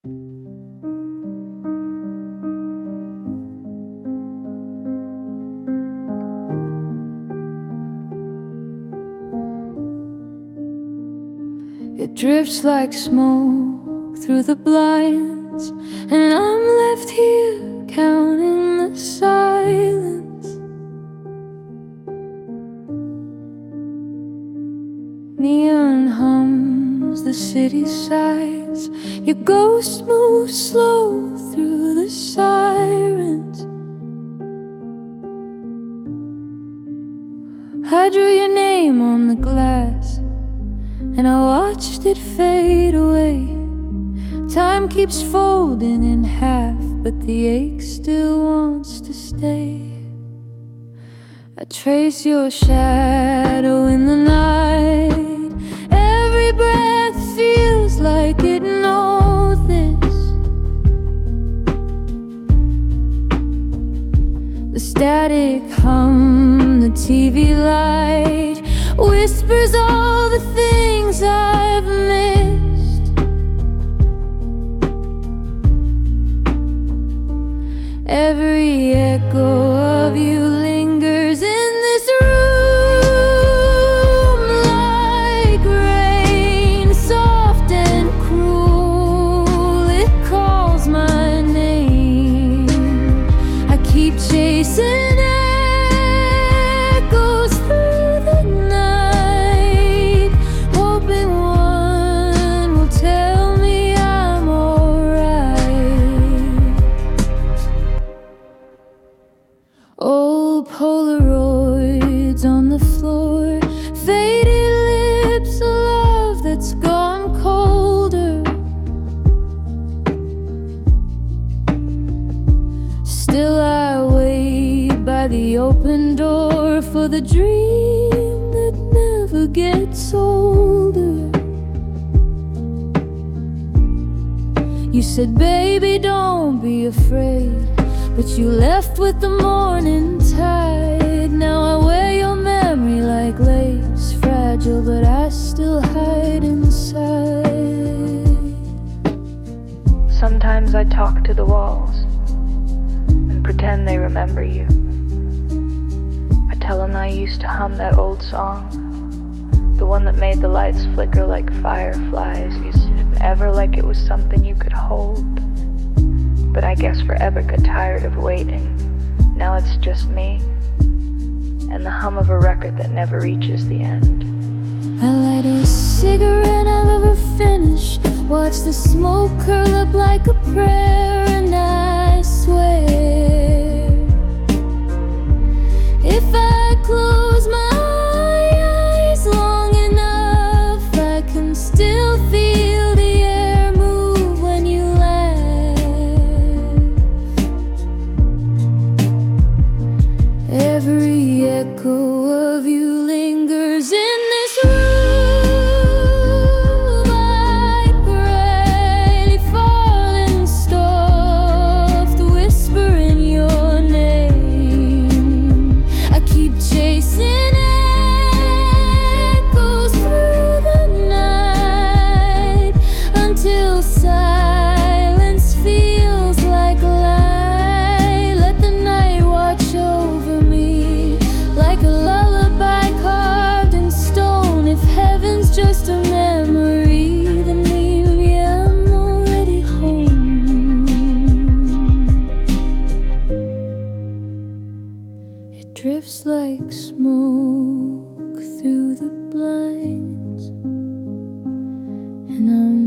It drifts like smoke through the blinds, and I'm left here counting the silence. Neon hums the city sighs. Your ghost moves slow through the sirens. I drew your name on the glass, and I watched it fade away. Time keeps folding in half, but the ache still wants to stay. I trace your shadow in the night. Every breath feels like it knows this. The static hum, the TV light whispers all the things I've missed. Every echo of you lingers in this room like rain, soft and cruel. It calls my name. I keep chasing old Polaroids on the floor, faded lips, a love that's gone colder. Still I wait by the open door for the dream that never gets older. You said, baby, don't be afraid, but you left with the morning tide. Now I wear your memory like lace, fragile, but I still hide inside. Sometimes I talk to the walls and pretend they remember you. I tell them I used to hum that old song, the one that made the lights flicker like fireflies. You said ever like it was something you could hold. But I guess forever got tired of waiting. Now it's just me and the hum of a record that never reaches the end. I light a cigarette I'll never finish, watch the smoke curl up like a prayer, and I swear, if I close my eyes long enough, I can still feel the air move when you laugh. Every echo of you lingers in this room like gray falling soft, whispering your name. I keep chasing echoes through the night until silence feels like light. Let the night watch over me like a lullaby carved in stone. If heaven's just a memory, then maybe I'm already home. It drifts like smoke through the blinds, and I'm